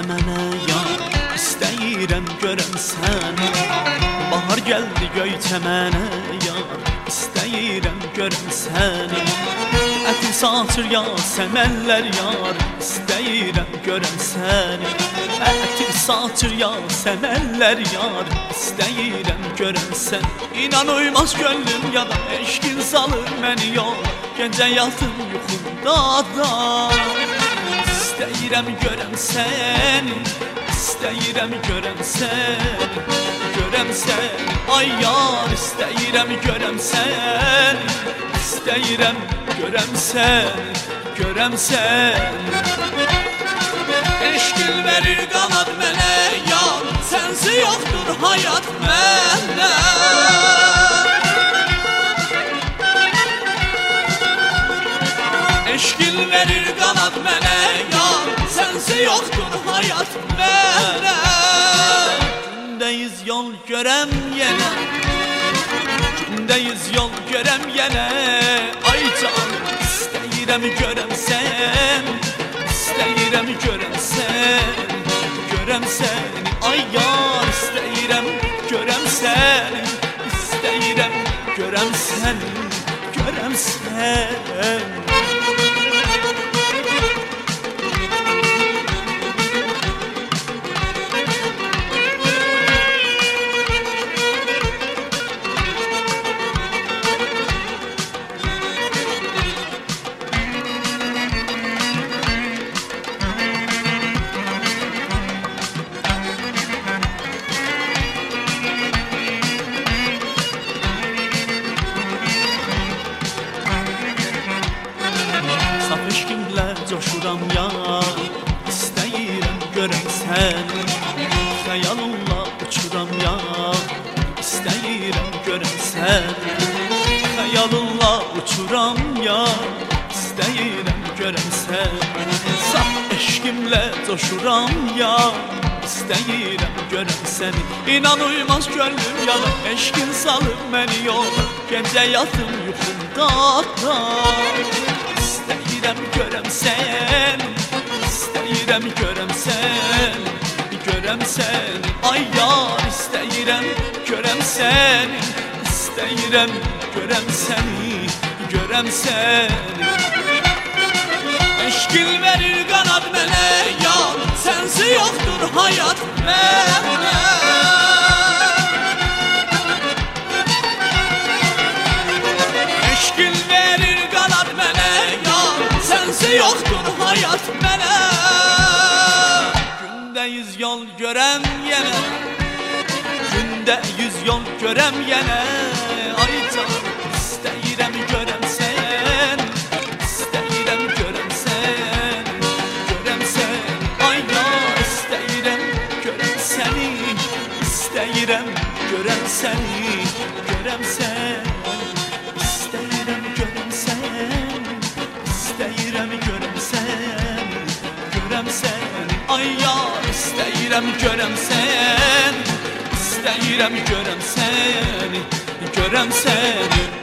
mənə yar, istəyirəm görəm səni. Bahar gəldi göyçəmənə yar, istəyirəm görəm səni. Ətin saçır yasəmənlər yar, istəyirəm görəm səni. Ətin saçır yasəmənlər yar, istəyirəm görəm səni. İnan uymaz gönlüm ya da eşkin salır məni yola, gecə yatım yuxumda da. İstəyirəm görəm səni, istəyirəm görəm səni, görəm səni. Ay yar, istəyirəm görəm səni, istəyirəm görəm səni, görəm səni. Eşqin verir qanad mənə yar, sənsi yoxdur hayat məndə. Eşqin verir qanad mənə yar, sənsi yoxdur hayat məndə. Gündeyiz yol görəm yenə, gündeyiz yol görəm yenə. Ay can, istəyirəm görəm sən, istəyirəm görəm sən, görəm səni. Ay yar, istəyirəm görəm səni, istəyirəm görəm səni, görəm səni. Coşuram yar, istəyirəm görəm səni. Xəyalınla uçuram yar, istəyirəm görəm səni. Xəyalınla uçuram yar, istəyirəm görəm səni. Saf eşqimlə coşuram yar, istəyirəm görəm səni. İnan uymaz gönlüm yana, eşqin salıb məni yola, gecə yatım yuxumda da. İstəyirəm görəm səni, istəyirəm görəm səni, görəm səni. Ay yar, istəyirəm görəm səni, istəyirəm görəm səni, görəm səni. Eşqin verir qanad mənə yar, sənsi yoxdur hayat məndə. Eşqin verir qanad mənə yar, sənsi yoxdur hayat mənə. Gündə yüz yol görəm yenə, gündə yüz yol görəm yenə. Ay can, istəyirəm görəm sən, istəyirəm görəm sən, görəm səni. Ay yar, istəyirəm görəm səni, istəyirəm görəm səni, görəm səni. İstəyirəm görəm səni, istəyirəm görəm səni, görəm səni. Ay yar, istəyirəm görəm səni, istəyirəm görəm səni, görəm səni.